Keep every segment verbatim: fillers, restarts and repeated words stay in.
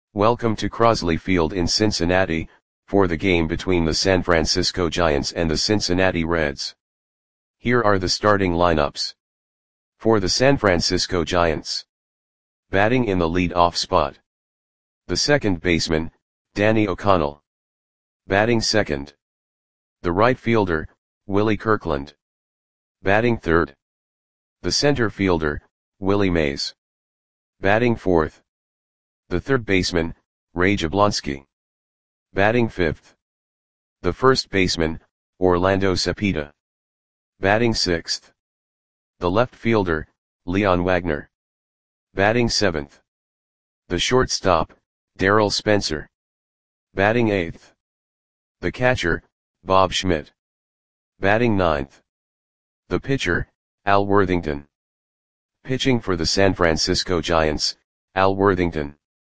Welcome to Crosley Field in Cincinnati, for the game between the San Francisco Giants and the Cincinnati Reds. Here are the starting lineups. For the San Francisco Giants. Batting in the lead-off spot. The second baseman, Danny O'Connell. Batting second. The right fielder, Willie Kirkland. Batting third. The center fielder, Willie Mays. Batting fourth. The third baseman, Ray Jablonski. Batting fifth. The first baseman, Orlando Cepeda. Batting sixth. The left fielder, Leon Wagner. Batting seventh. The shortstop, Darryl Spencer. Batting eighth. The catcher, Bob Schmidt. Batting ninth. The pitcher, Al Worthington. Pitching for the San Francisco Giants, Al Worthington.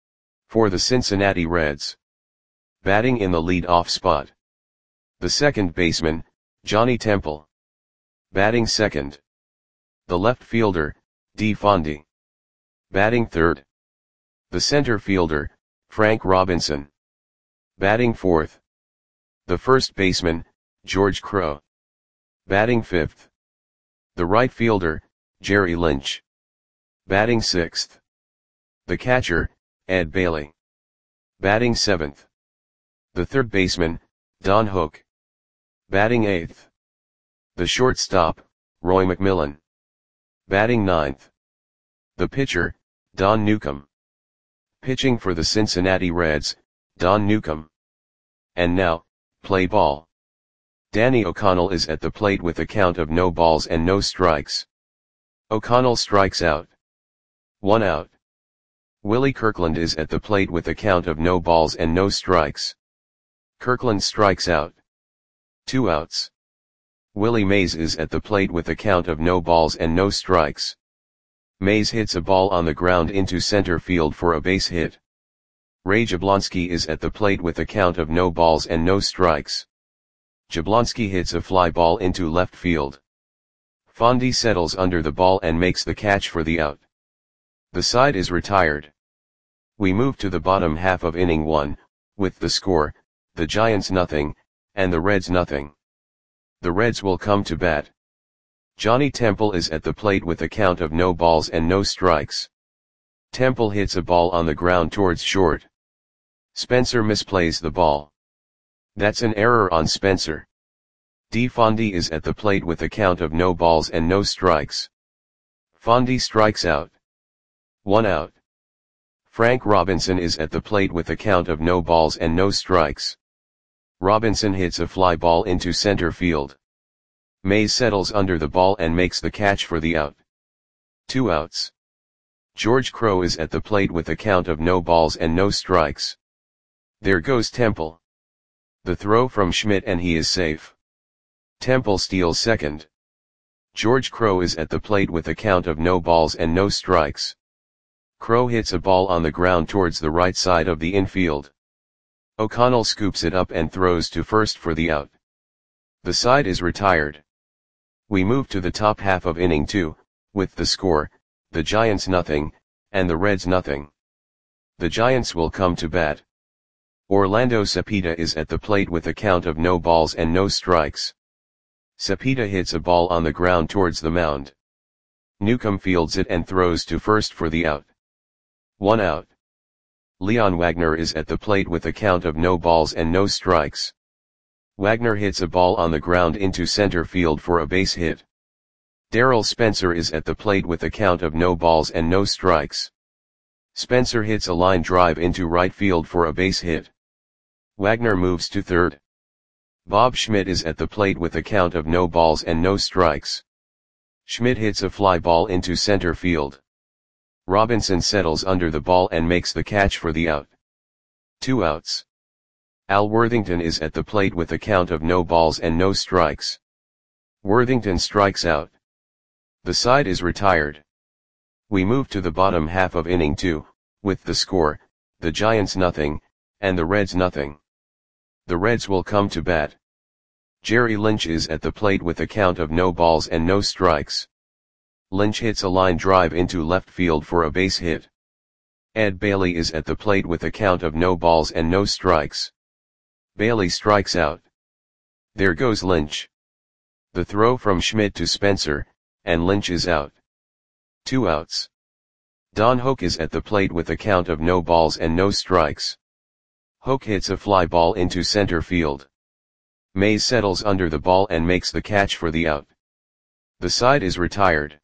For the Cincinnati Reds. Batting in the lead-off spot. The second baseman, Johnny Temple. Batting second. The left fielder, Dee Fondy. Batting third. The center fielder, Frank Robinson. Batting fourth. The first baseman, George Crowe. Batting fifth. The right fielder, Jerry Lynch. Batting sixth. The catcher, Ed Bailey. Batting seventh. The third baseman, Don Hook. Batting eighth. The shortstop, Roy McMillan. Batting ninth. The pitcher, Don Newcombe. Pitching for the Cincinnati Reds, Don Newcombe. And now, play ball. Danny O'Connell is at the plate with a count of no balls and no strikes. O'Connell strikes out. One out. Willie Kirkland is at the plate with a count of no balls and no strikes. Kirkland strikes out. Two outs. Willie Mays is at the plate with a count of no balls and no strikes. Mays hits a ball on the ground into center field for a base hit. Ray Jablonski is at the plate with a count of no balls and no strikes. Jablonski hits a fly ball into left field. Fondy settles under the ball and makes the catch for the out. The side is retired. We move to the bottom half of inning one, with the score, the Giants nothing, and the Reds nothing. The Reds will come to bat. Johnny Temple is at the plate with a count of no balls and no strikes. Temple hits a ball on the ground towards short. Spencer misplays the ball. That's an error on Spencer. Dee Fondy is at the plate with a count of no balls and no strikes. Fondy strikes out. One out. Frank Robinson is at the plate with a count of no balls and no strikes. Robinson hits a fly ball into center field. Mays settles under the ball and makes the catch for the out. Two outs. George Crowe is at the plate with a count of no balls and no strikes. There goes Temple. The throw from Schmidt and he is safe. Temple steals second. George Crowe is at the plate with a count of no balls and no strikes. Crowe hits a ball on the ground towards the right side of the infield. O'Connell scoops it up and throws to first for the out. The side is retired. We move to the top half of inning two, with the score, the Giants nothing, and the Reds nothing. The Giants will come to bat. Orlando Cepeda is at the plate with a count of no balls and no strikes. Cepeda hits a ball on the ground towards the mound. Newcombe fields it and throws to first for the out. One out. Leon Wagner is at the plate with a count of no balls and no strikes. Wagner hits a ball on the ground into center field for a base hit. Darryl Spencer is at the plate with a count of no balls and no strikes. Spencer hits a line drive into right field for a base hit. Wagner moves to third. Bob Schmidt is at the plate with a count of no balls and no strikes. Schmidt hits a fly ball into center field. Robinson settles under the ball and makes the catch for the out. Two outs. Al Worthington is at the plate with a count of no balls and no strikes. Worthington strikes out. The side is retired. We move to the bottom half of inning two, with the score, the Giants nothing, and the Reds nothing. The Reds will come to bat. Jerry Lynch is at the plate with a count of no balls and no strikes. Lynch hits a line drive into left field for a base hit. Ed Bailey is at the plate with a count of no balls and no strikes. Bailey strikes out. There goes Lynch. The throw from Schmidt to Spencer, and Lynch is out. Two outs. Don Hoak is at the plate with a count of no balls and no strikes. Hoak hits a fly ball into center field. Mays settles under the ball and makes the catch for the out. The side is retired.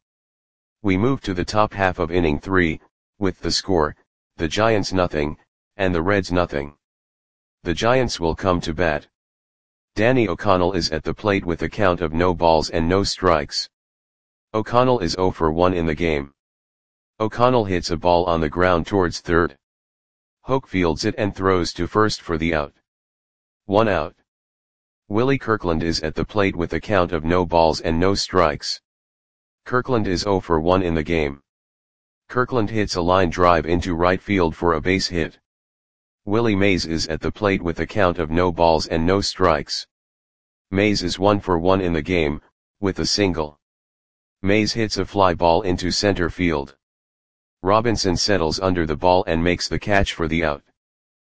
We move to the top half of inning three, with the score, the Giants nothing, and the Reds nothing. The Giants will come to bat. Danny O'Connell is at the plate with a count of no balls and no strikes. O'Connell is oh for one in the game. O'Connell hits a ball on the ground towards third. Hoak fields it and throws to first for the out. One out. Willie Kirkland is at the plate with a count of no balls and no strikes. Kirkland is oh for one in the game. Kirkland hits a line drive into right field for a base hit. Willie Mays is at the plate with a count of no balls and no strikes. Mays is one for one in the game, with a single. Mays hits a fly ball into center field. Robinson settles under the ball and makes the catch for the out.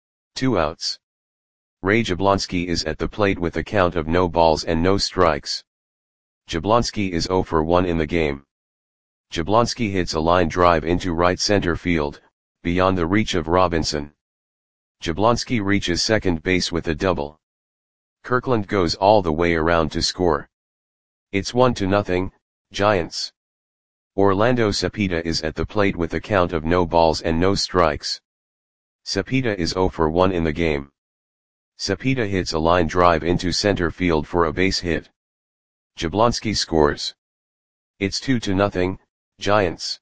Two outs. Ray Jablonski is at the plate with a count of no balls and no strikes. Jablonski is oh for one in the game. Jablonski hits a line drive into right center field, beyond the reach of Robinson. Jablonski reaches second base with a double. Kirkland goes all the way around to score. It's one to nothing, Giants. Orlando Cepeda is at the plate with a count of no balls and no strikes. Cepeda is oh for one in the game. Cepeda hits a line drive into center field for a base hit. Jablonski scores. It's two to nothing, Giants.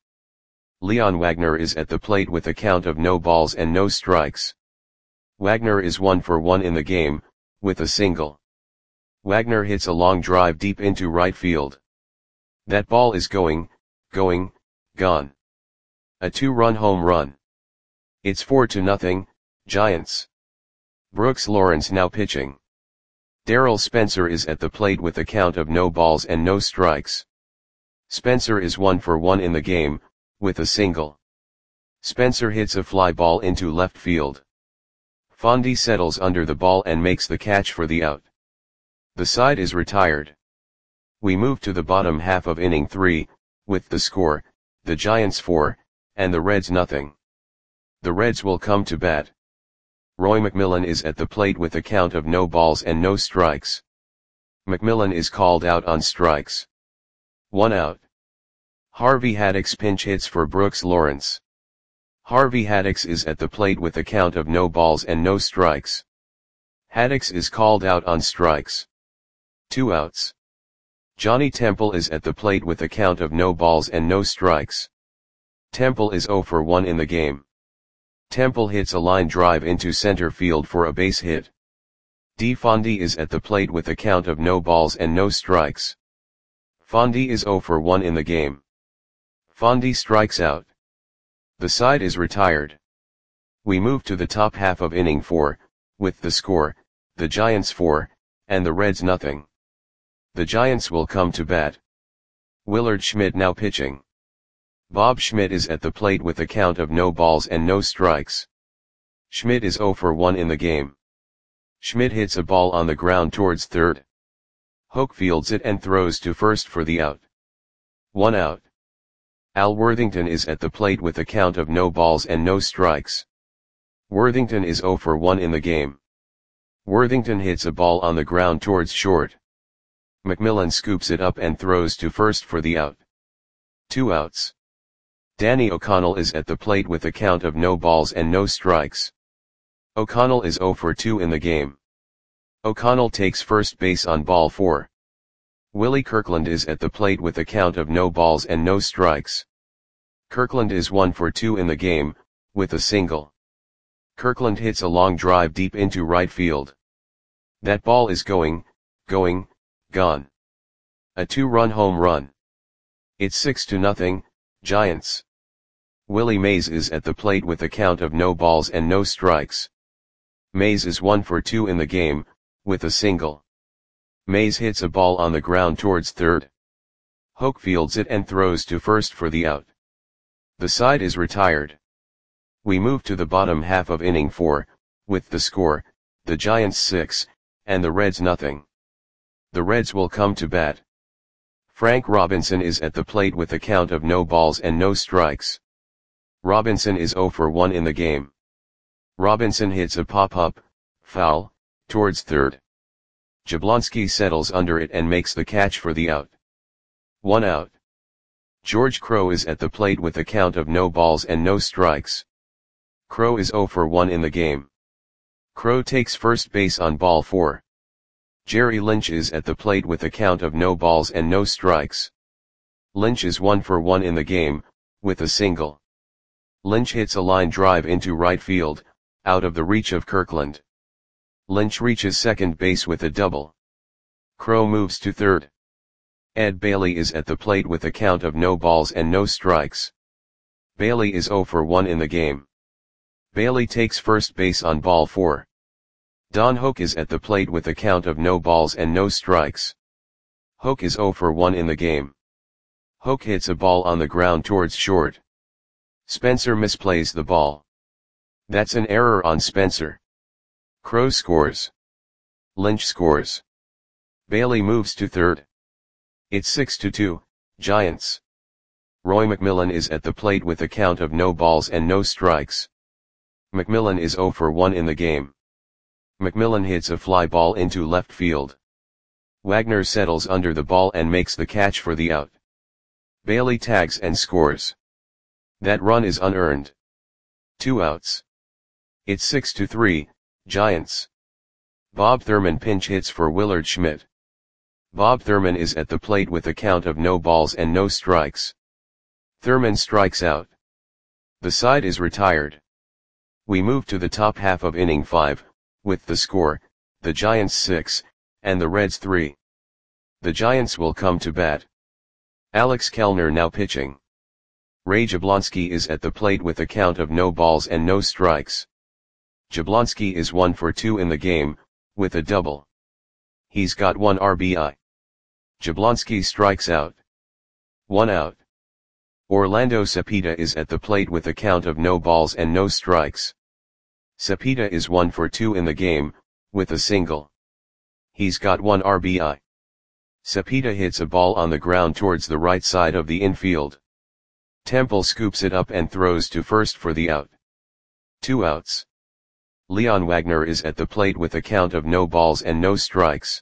Leon Wagner is at the plate with a count of no balls and no strikes. Wagner is one for one in the game, with a single. Wagner hits a long drive deep into right field. That ball is going, going, gone. A two-run home run. It's four to nothing, Giants. Brooks Lawrence now pitching. Darrell Spencer is at the plate with a count of no balls and no strikes. Spencer is one for one in the game, with a single. Spencer hits a fly ball into left field. Fondy settles under the ball and makes the catch for the out. The side is retired. We move to the bottom half of inning three, with the score, the Giants four, and the Reds nothing. The Reds will come to bat. Roy McMillan is at the plate with a count of no balls and no strikes. McMillan is called out on strikes. One out. Harvey Haddix pinch hits for Brooks Lawrence. Harvey Haddix is at the plate with a count of no balls and no strikes. Haddix is called out on strikes. Two outs. Johnny Temple is at the plate with a count of no balls and no strikes. Temple is oh for one in the game. Temple hits a line drive into center field for a base hit. D. Fondy is at the plate with a count of no balls and no strikes. Fondy is oh for one in the game. Fondy strikes out. The side is retired. We move to the top half of inning four, with the score, the Giants four, and the Reds nothing. The Giants will come to bat. Willard Schmidt now pitching. Bob Schmidt is at the plate with a count of no balls and no strikes. Schmidt is oh for one in the game. Schmidt hits a ball on the ground towards third. Hoak fields it and throws to first for the out. One out. Al Worthington is at the plate with a count of no balls and no strikes. Worthington is oh for one in the game. Worthington hits a ball on the ground towards short. McMillan scoops it up and throws to first for the out. Two outs. Danny O'Connell is at the plate with a count of no balls and no strikes. O'Connell is oh for two in the game. O'Connell takes first base on ball four. Willie Kirkland is at the plate with a count of no balls and no strikes. Kirkland is one for two in the game, with a single. Kirkland hits a long drive deep into right field. That ball is going, going, gone. A two-run home run. It's six to nothing, Giants. Willie Mays is at the plate with a count of no balls and no strikes. Mays is one for two in the game, with a single. Mays hits a ball on the ground towards third. Hoak fields it and throws to first for the out. The side is retired. We move to the bottom half of inning four, with the score, the Giants six, and the Reds nothing. The Reds will come to bat. Frank Robinson is at the plate with a count of no balls and no strikes. Robinson is oh for one in the game. Robinson hits a pop-up, foul, towards third. Jablonski settles under it and makes the catch for the out. One out. George Crowe is at the plate with a count of no balls and no strikes. Crowe is oh for one in the game. Crowe takes first base on ball four. Jerry Lynch is at the plate with a count of no balls and no strikes. Lynch is one for one in the game, with a single. Lynch hits a line drive into right field, out of the reach of Kirkland. Lynch reaches second base with a double. Crowe moves to third. Ed Bailey is at the plate with a count of no balls and no strikes. Bailey is oh for one in the game. Bailey takes first base on ball four. Don Hoak is at the plate with a count of no balls and no strikes. Hoak is oh for one in the game. Hoak hits a ball on the ground towards short. Spencer misplays the ball. That's an error on Spencer. Crowe scores. Lynch scores. Bailey moves to third. It's six to two, Giants. Roy McMillan is at the plate with a count of no balls and no strikes. McMillan is oh for one in the game. McMillan hits a fly ball into left field. Wagner settles under the ball and makes the catch for the out. Bailey tags and scores. That run is unearned. Two outs. It's six to three, Giants. Bob Thurman pinch hits for Willard Schmidt. Bob Thurman is at the plate with a count of no balls and no strikes. Thurman strikes out. The side is retired. We move to the top half of inning five, with the score, the Giants six, and the Reds three. The Giants will come to bat. Alex Kellner now pitching. Ray Jablonski is at the plate with a count of no balls and no strikes. Jablonski is one for two in the game, with a double. He's got one R B I. Jablonski strikes out. One out. Orlando Cepeda is at the plate with a count of no balls and no strikes. Cepeda is one for two in the game, with a single. He's got one R B I. Cepeda hits a ball on the ground towards the right side of the infield. Temple scoops it up and throws to first for the out. Two outs. Leon Wagner is at the plate with a count of no balls and no strikes.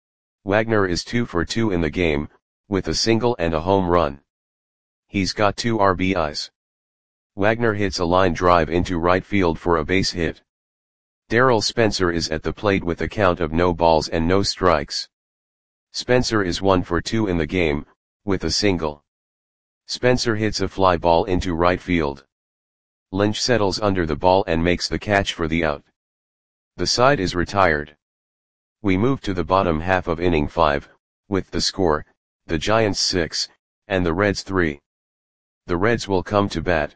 Wagner is two for two in the game, with a single and a home run. He's got two R B Is. Wagner hits a line drive into right field for a base hit. Darrell Spencer is at the plate with a count of no balls and no strikes. Spencer is one for two in the game, with a single. Spencer hits a fly ball into right field. Lynch settles under the ball and makes the catch for the out. The side is retired. We move to the bottom half of inning five, with the score, the Giants six, and the Reds three. The Reds will come to bat.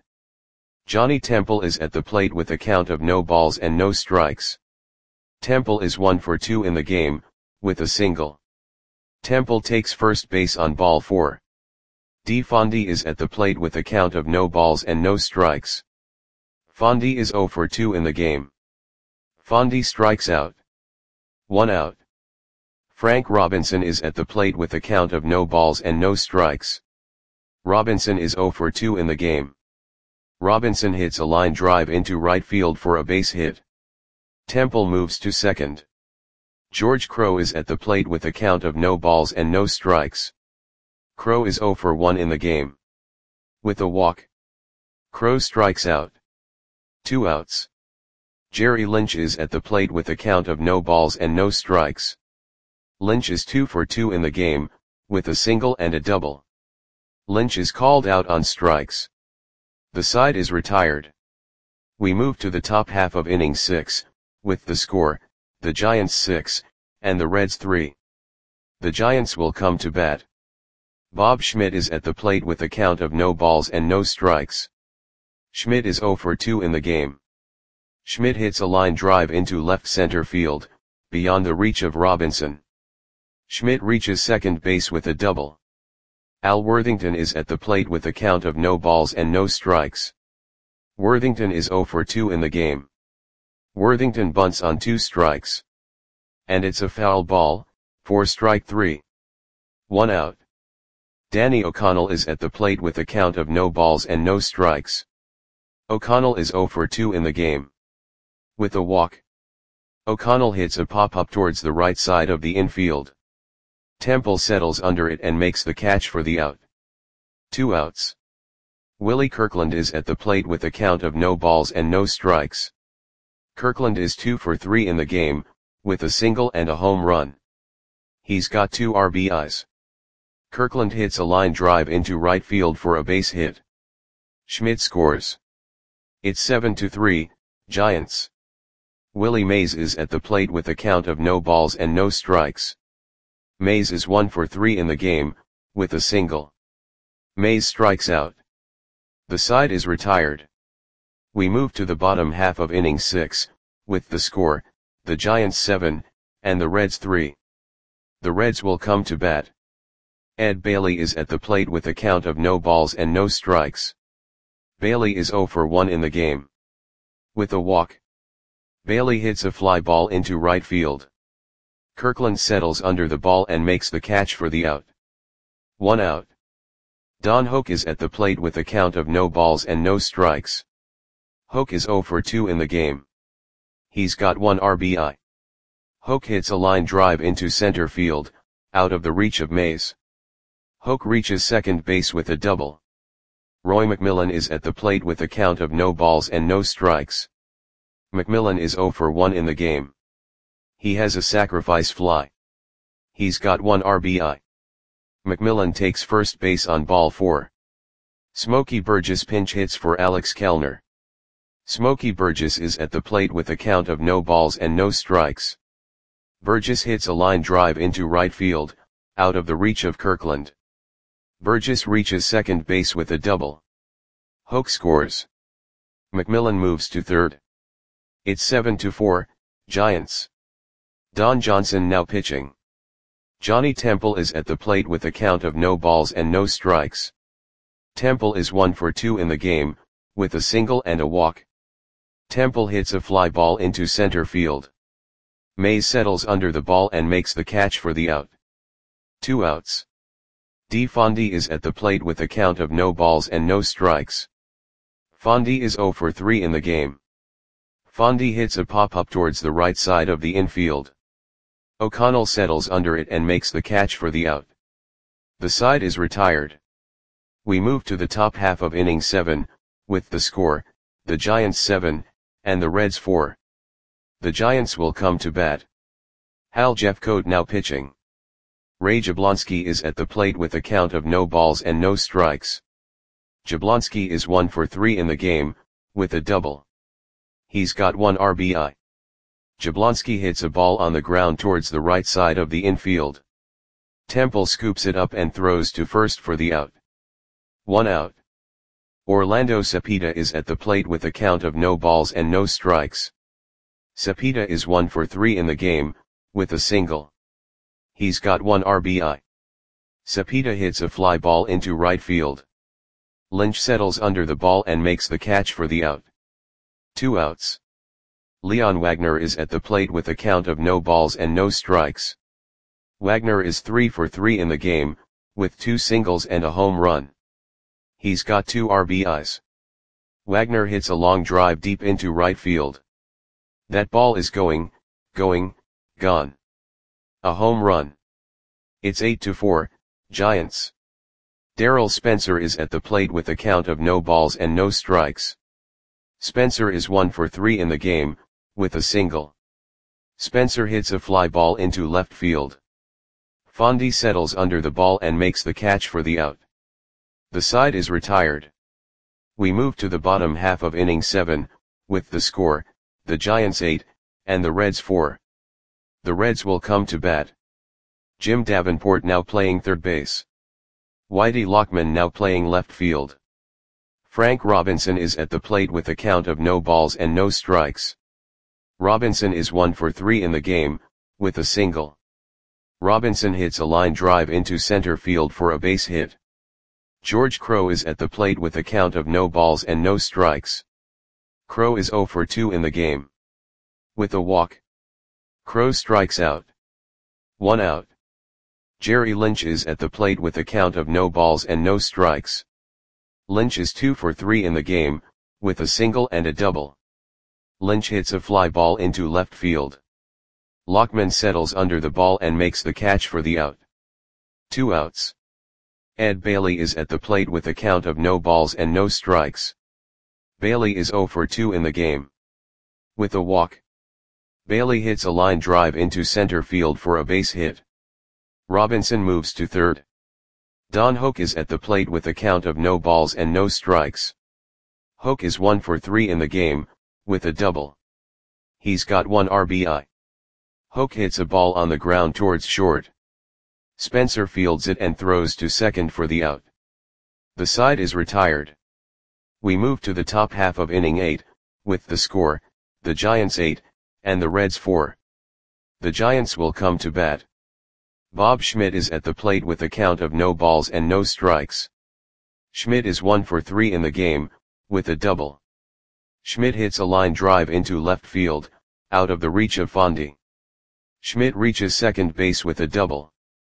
Johnny Temple is at the plate with a count of no balls and no strikes. Temple is one for two in the game, with a single. Temple takes first base on ball four. D. Fondy is at the plate with a count of no balls and no strikes. Fondy is oh for two in the game. Fondy strikes out. One out. Frank Robinson is at the plate with a count of no balls and no strikes. Robinson is oh for two in the game. Robinson hits a line drive into right field for a base hit. Temple moves to second. George Crowe is at the plate with a count of no balls and no strikes. Crowe is oh for one in the game. With a walk. Crowe strikes out. Two outs. Jerry Lynch is at the plate with a count of no balls and no strikes. Lynch is two for two in the game, with a single and a double. Lynch is called out on strikes. The side is retired. We move to the top half of inning six, with the score, the Giants six, and the Reds three. The Giants will come to bat. Bob Schmidt is at the plate with a count of no balls and no strikes. Schmidt is oh for two in the game. Schmidt hits a line drive into left center field, beyond the reach of Robinson. Schmidt reaches second base with a double. Al Worthington is at the plate with a count of no balls and no strikes. Worthington is zero for two in the game. Worthington bunts on two strikes. And it's a foul ball, for strike three. One out. Danny O'Connell is at the plate with a count of no balls and no strikes. O'Connell is zero for two in the game. With a walk. O'Connell hits a pop-up towards the right side of the infield. Temple settles under it and makes the catch for the out. Two outs. Willie Kirkland is at the plate with a count of no balls and no strikes. Kirkland is two for three in the game, with a single and a home run. He's got two R B Is. Kirkland hits a line drive into right field for a base hit. Schmidt scores. It's seven to three, Giants. Willie Mays is at the plate with a count of no balls and no strikes. Mays is one for three in the game, with a single. Mays strikes out. The side is retired. We move to the bottom half of inning six, with the score, the Giants seven, and the Reds three. The Reds will come to bat. Ed Bailey is at the plate with a count of no balls and no strikes. Bailey is zero for one in the game. With a walk. Bailey hits a fly ball into right field. Kirkland settles under the ball and makes the catch for the out. One out. Don Hoak is at the plate with a count of no balls and no strikes. Hoak is zero for two in the game. He's got one R B I. Hoak hits a line drive into center field, out of the reach of Mays. Hoak reaches second base with a double. Roy McMillan is at the plate with a count of no balls and no strikes. McMillan is zero for one in the game. He has a sacrifice fly. He's got one R B I. McMillan takes first base on ball four. Smokey Burgess pinch hits for Alex Kellner. Smokey Burgess is at the plate with a count of no balls and no strikes. Burgess hits a line drive into right field, out of the reach of Kirkland. Burgess reaches second base with a double. Hoak scores. McMillan moves to third. It's seven to four, Giants. Don Johnson now pitching. Johnny Temple is at the plate with a count of no balls and no strikes. Temple is one for two in the game, with a single and a walk. Temple hits a fly ball into center field. Mays settles under the ball and makes the catch for the out. Two outs. D. Fondy is at the plate with a count of no balls and no strikes. Fondy is zero for three in the game. Fondy hits a pop-up towards the right side of the infield. O'Connell settles under it and makes the catch for the out. The side is retired. We move to the top half of inning seven, with the score, the Giants seven, and the Reds four. The Giants will come to bat. Hal Jeffcoat now pitching. Ray Jablonski is at the plate with a count of no balls and no strikes. Jablonski is one for three in the game, with a double. He's got one R B I. Jablonski hits a ball on the ground towards the right side of the infield. Temple scoops it up and throws to first for the out. One out. Orlando Cepeda is at the plate with a count of no balls and no strikes. Cepeda is one for three in the game, with a single. He's got one R B I. Cepeda hits a fly ball into right field. Lynch settles under the ball and makes the catch for the out. Two outs. Leon Wagner is at the plate with a count of no balls and no strikes. Wagner is three for three in the game, with two singles and a home run. He's got two R B Is. Wagner hits a long drive deep into right field. That ball is going, going, gone. A home run. It's eight to four, Giants. Darrell Spencer is at the plate with a count of no balls and no strikes. Spencer is one for three in the game, with a single. Spencer hits a fly ball into left field. Fondy settles under the ball and makes the catch for the out. The side is retired. We move to the bottom half of inning seven, with the score, the Giants eight, and the Reds four. The Reds will come to bat. Jim Davenport now playing third base. Whitey Lockman now playing left field. Frank Robinson is at the plate with a count of no balls and no strikes. Robinson is one for three in the game, with a single. Robinson hits a line drive into center field for a base hit. George Crowe is at the plate with a count of no balls and no strikes. Crowe is zero for two in the game. With a walk, Crowe strikes out. One out. Jerry Lynch is at the plate with a count of no balls and no strikes. Lynch is two for three in the game, with a single and a double. Lynch hits a fly ball into left field. Lockman settles under the ball and makes the catch for the out. Two outs. Ed Bailey is at the plate with a count of no balls and no strikes. Bailey is zero for two in the game. With a walk, Bailey hits a line drive into center field for a base hit. Robinson moves to third. Don Hoak is at the plate with a count of no balls and no strikes. Hoak is one for three in the game, with a double. He's got one R B I. Hoak hits a ball on the ground towards short. Spencer fields it and throws to second for the out. The side is retired. We move to the top half of inning eight, with the score, the Giants eight, and the Reds four. The Giants will come to bat. Bob Schmidt is at the plate with a count of no balls and no strikes. Schmidt is one for three in the game, with a double. Schmidt hits a line drive into left field, out of the reach of Fondy. Schmidt reaches second base with a double.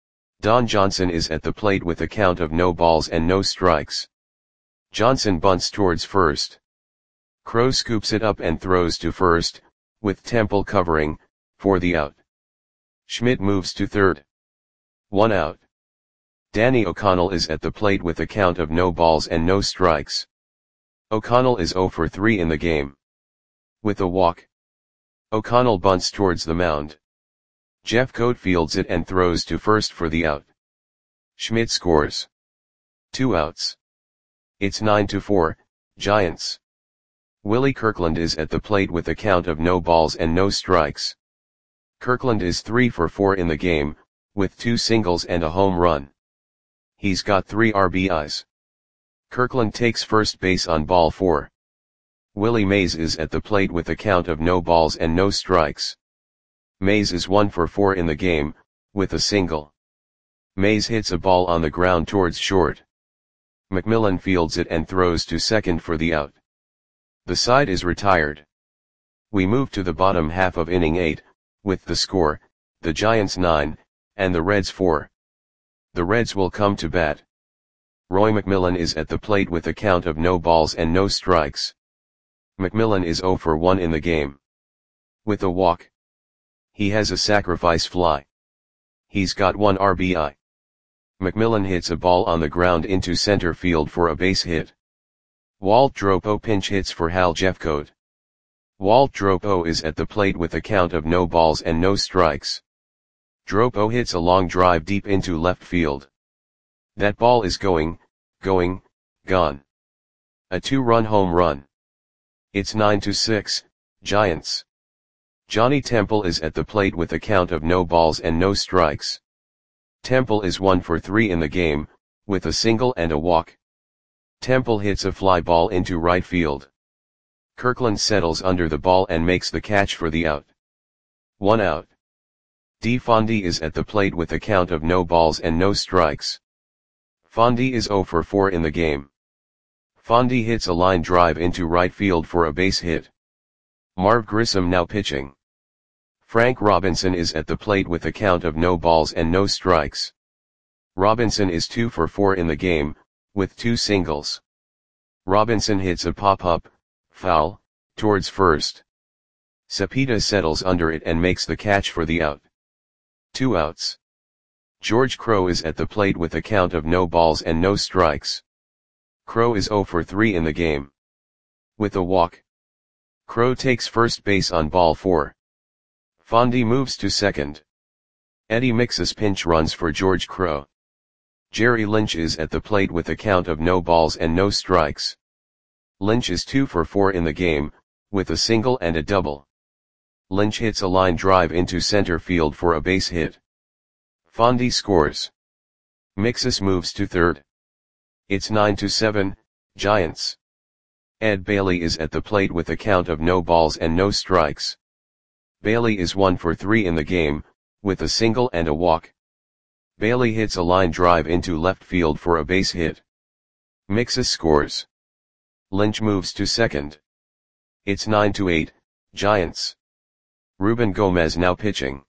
Don Johnson is at the plate with a count of no balls and no strikes. Johnson bunts towards first. Crowe scoops it up and throws to first, with Temple covering, for the out. Schmidt moves to third. One out. Danny O'Connell is at the plate with a count of no balls and no strikes. O'Connell is zero for three in the game. With a walk, O'Connell bunts towards the mound. Jeffcoat fields it and throws to first for the out. Schmidt scores. Two outs. It's nine to four, Giants. Willie Kirkland is at the plate with a count of no balls and no strikes. Kirkland is three for four in the game, with two singles and a home run. He's got three R B Is. Kirkland takes first base on ball four. Willie Mays is at the plate with a count of no balls and no strikes. Mays is one for four in the game, with a single. Mays hits a ball on the ground towards short. McMillan fields it and throws to second for the out. The side is retired. We move to the bottom half of inning eight, with the score, the Giants nine, and the Reds four. The Reds will come to bat. Roy McMillan is at the plate with a count of no balls and no strikes. McMillan is zero for one in the game. With a walk, he has a sacrifice fly. He's got one R B I. McMillan hits a ball on the ground into center field for a base hit. Walt Dropo pinch hits for Hal Jeffcoat. Walt Dropo is at the plate with a count of no balls and no strikes. Dropo hits a long drive deep into left field. That ball is going, going, gone. A two-run home run. It's nine to six, Giants. Johnny Temple is at the plate with a count of no balls and no strikes. Temple is one for three in the game, with a single and a walk. Temple hits a fly ball into right field. Kirkland settles under the ball and makes the catch for the out. One out. D. Fondy is at the plate with a count of no balls and no strikes. Fondy is zero for four in the game. Fondy hits a line drive into right field for a base hit. Marv Grissom now pitching. Frank Robinson is at the plate with a count of no balls and no strikes. Robinson is two for four in the game, with two singles. Robinson hits a pop-up, foul, towards first. Cepeda settles under it and makes the catch for the out. Two outs. George Crowe is at the plate with a count of no balls and no strikes. Crowe is zero for three in the game. With a walk, Crowe takes first base on ball four. Fondy moves to second. Eddie Mixus pinch runs for George Crowe. Jerry Lynch is at the plate with a count of no balls and no strikes. Lynch is two for four in the game, with a single and a double. Lynch hits a line drive into center field for a base hit. Fondy scores. Mixus moves to third. It's nine to seven, Giants. Ed Bailey is at the plate with a count of no balls and no strikes. Bailey is one for three in the game, with a single and a walk. Bailey hits a line drive into left field for a base hit. Mixus scores. Lynch moves to second. It's nine to eight, Giants. Ruben Gomez now pitching.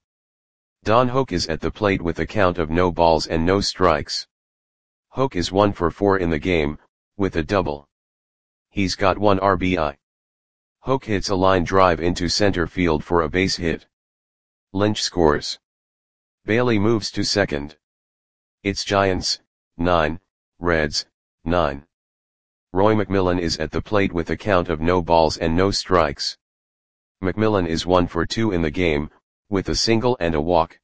Don Hoak is at the plate with a count of no balls and no strikes. Hoak is one for four in the game, with a double. He's got one R B I. Hoak hits a line drive into center field for a base hit. Lynch scores. Bailey moves to second. It's Giants, nine, Reds, nine. Roy McMillan is at the plate with a count of no balls and no strikes. McMillan is one for two in the game, with a single and a walk.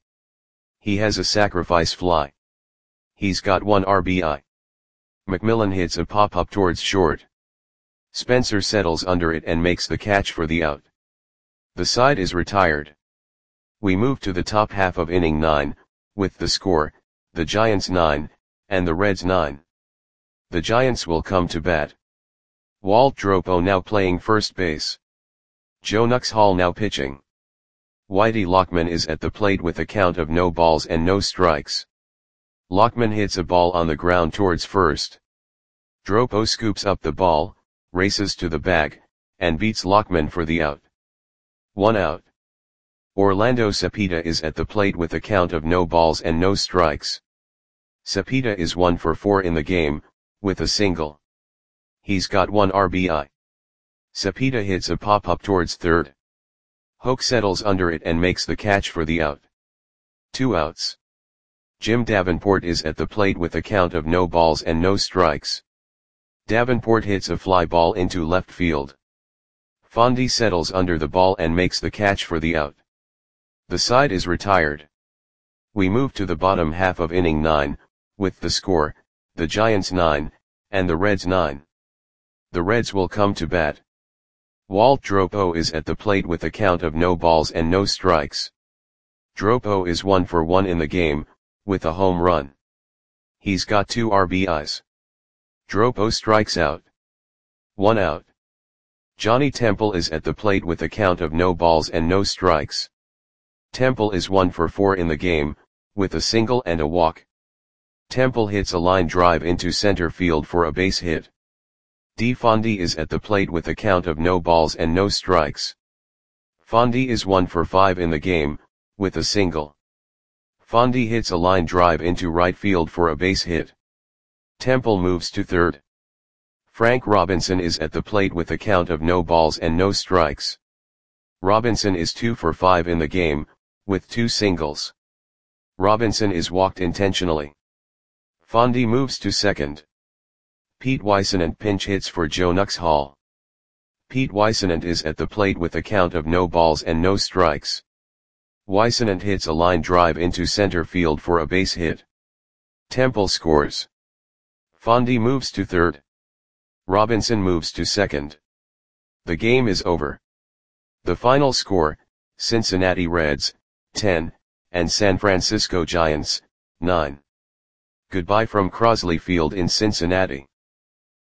He has a sacrifice fly. He's got one R B I. McMillan hits a pop-up towards short. Spencer settles under it and makes the catch for the out. The side is retired. We move to the top half of inning nine, with the score, the Giants nine, and the Reds nine. The Giants will come to bat. Walt Dropo now playing first base. Joe Nuxhall now pitching. Whitey Lockman is at the plate with a count of no balls and no strikes. Lockman hits a ball on the ground towards first. Dropo scoops up the ball, races to the bag, and beats Lockman for the out. One out. Orlando Cepeda is at the plate with a count of no balls and no strikes. Cepeda is one for four in the game, with a single. He's got one R B I. Cepeda hits a pop-up towards third. Hoak settles under it and makes the catch for the out. Two outs. Jim Davenport is at the plate with a count of no balls and no strikes. Davenport hits a fly ball into left field. Fondy settles under the ball and makes the catch for the out. The side is retired. We move to the bottom half of inning nine, with the score, the Giants nine, and the Reds nine. The Reds will come to bat. Walt Dropo is at the plate with a count of no balls and no strikes. Dropo is one for one in the game, with a home run. He's got two R B Is. Dropo strikes out. One out. Johnny Temple is at the plate with a count of no balls and no strikes. Temple is one for four in the game, with a single and a walk. Temple hits a line drive into center field for a base hit. D. Fondy is at the plate with a count of no balls and no strikes. Fondy is one for five in the game, with a single. Fondy hits a line drive into right field for a base hit. Temple moves to third. Frank Robinson is at the plate with a count of no balls and no strikes. Robinson is two for five in the game, with two singles. Robinson is walked intentionally. Fondy moves to second. Pete Weissenant pinch hits for Joe Nuxhall. Pete Weissenant is at the plate with a count of no balls and no strikes. Weissenant hits a line drive into center field for a base hit. Temple scores. Fondy moves to third. Robinson moves to second. The game is over. The final score, Cincinnati Reds, ten, and San Francisco Giants, nine. Goodbye from Crosley Field in Cincinnati.